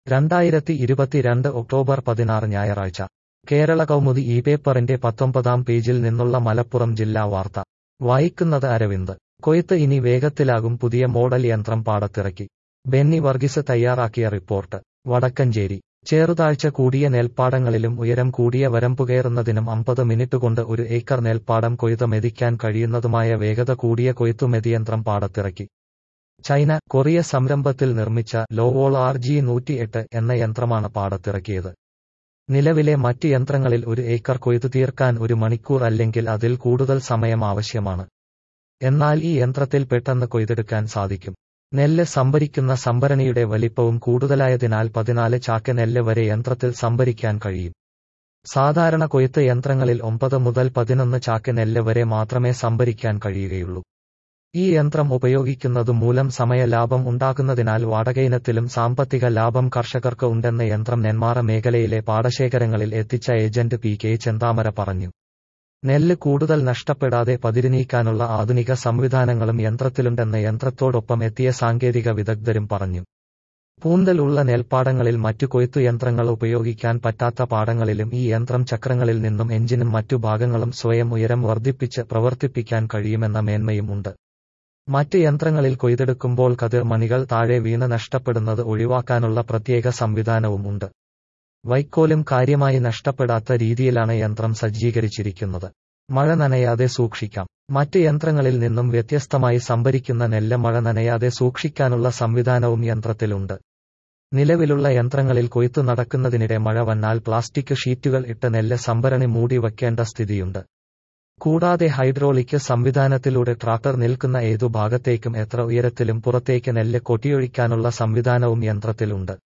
2022 October 16 ഞായറാഴ്ച കേരള കൗമുദി ഈ പേപ്പറിന്റെ 19-ാം പേജിൽ നിന്നുള്ള മലപ്പുറം ജില്ലാ വാർത്ത വായിക്കുന്നത് അരവിന്ദ്. കൊയ്ത്ത് ഇനി വേഗത്തിലാകും, പുതിയ മോഡൽ യന്ത്രം പാടത്തിറക്കി. ബെന്നി വർഗീസ് തയ്യാറാക്കിയ റിപ്പോർട്ട്. വടക്കഞ്ചേരി. ചേറുതാഴ്ച കൂടിയ നെൽപ്പാടങ്ങളിലും ഉയരം കൂടിയ വരമ്പുകയറുന്നതിനും 50 മിനിറ്റ് കൊണ്ട് 1 ഏക്കർ നെൽപ്പാടം കൊയ്ത് മെതിക്കാൻ കഴിയുന്നതുമായ വേഗത കൂടിയ കൊയ്ത്തുമെതിയന്ത്രം പാടത്തിറക്കി. ചൈന, കൊറിയ സംരംഭത്തിൽ നിർമ്മിച്ച ലോവോൾ RG108 എന്ന യന്ത്രമാണ് പാടത്തിറക്കിയത്. നിലവിലെ മറ്റ് യന്ത്രങ്ങളിൽ 1 ഏക്കർ കൊയ്തു തീർക്കാൻ 1 മണിക്കൂർ അല്ലെങ്കിൽ അതിൽ കൂടുതൽ സമയം ആവശ്യമാണ്. എന്നാൽ ഈ യന്ത്രത്തിൽ പെട്ടെന്ന് കൊയ്തെടുക്കാൻ സാധിക്കും. നെല്ല് സംഭരിക്കുന്ന സംഭരണിയുടെ വലിപ്പവും കൂടുതലായതിനാൽ 14 ചാക്ക് നെല്ല് വരെ യന്ത്രത്തിൽ സംഭരിക്കാൻ കഴിയും. സാധാരണ കൊയ്ത്ത് യന്ത്രങ്ങളിൽ 9 മുതൽ 11 ചാക്ക് നെല്ല് വരെ മാത്രമേ സംഭരിക്കാൻ കഴിയുകയുള്ളൂ. ഈ യന്ത്രം ഉപയോഗിക്കുന്നതു മൂലം സമയലാഭം ഉണ്ടാകുന്നതിനാൽ വാടകയിനത്തിലും സാമ്പത്തിക ലാഭം കർഷകർക്ക് ഉണ്ടെന്ന് യന്ത്രം നെന്മാറ മേഖലയിലെ പാടശേഖരങ്ങളിൽ എത്തിച്ച ഏജന്റ് PK ചെന്താമര പറഞ്ഞു. നെല്ല് കൂടുതൽ നഷ്ടപ്പെടാതെ പതിരുനീക്കാനുള്ള ആധുനിക സംവിധാനങ്ങളും യന്ത്രത്തിലുണ്ടെന്ന് യന്ത്രത്തോടൊപ്പം എത്തിയ സാങ്കേതിക വിദഗ്ധരും പറഞ്ഞു. പൂന്തൽ ഉള്ള നെൽപ്പാടങ്ങളിൽ മറ്റു കൊയ്ത്തു യന്ത്രങ്ങൾ ഉപയോഗിക്കാൻ പറ്റാത്ത പാടങ്ങളിലും ഈ യന്ത്രം ചക്രങ്ങളിൽ നിന്നും എഞ്ചിനും മറ്റു ഭാഗങ്ങളും സ്വയം ഉയരം വർദ്ധിപ്പിച്ച് പ്രവർത്തിപ്പിക്കാൻ കഴിയുമെന്ന മേന്മയും ഉണ്ട്. മറ്റ് യന്ത്രങ്ങളിൽ കൊയ്തെടുക്കുമ്പോൾ കതിർ മണികൾ താഴെ വീണ് നഷ്ടപ്പെടുന്നത് ഒഴിവാക്കാനുള്ള പ്രത്യേക സംവിധാനവും ഉണ്ട്. വൈക്കോലും കാര്യമായി നഷ്ടപ്പെടാത്ത രീതിയിലാണ് യന്ത്രം സജ്ജീകരിച്ചിരിക്കുന്നത്. മഴ നനയാതെ സൂക്ഷിക്കാം. മറ്റ് യന്ത്രങ്ങളിൽ നിന്നും വ്യത്യസ്തമായി സംഭരിക്കുന്ന നെല്ല് മഴ നനയാതെ സൂക്ഷിക്കാനുള്ള സംവിധാനവും യന്ത്രത്തിലുണ്ട്. നിലവിലുള്ള യന്ത്രങ്ങളിൽ കൊയ്ത്തു നടക്കുന്നതിനിടെ മഴ വന്നാൽ പ്ലാസ്റ്റിക് ഷീറ്റുകൾ ഇട്ട് നെല്ല് സംഭരണി മൂടി വയ്ക്കേണ്ട സ്ഥിതിയുണ്ട്. കൂടാതെ ഹൈഡ്രോളിക് സംവിധാനത്തിലൂടെ ട്രാക്ടർ നിൽക്കുന്ന ഏതു ഭാഗത്തേക്കും എത്ര ഉയരത്തിലും പുറത്തേക്ക് നെല്ല് കൊട്ടിയൊഴിക്കാനുള്ള സംവിധാനവും യന്ത്രത്തിലുണ്ട്.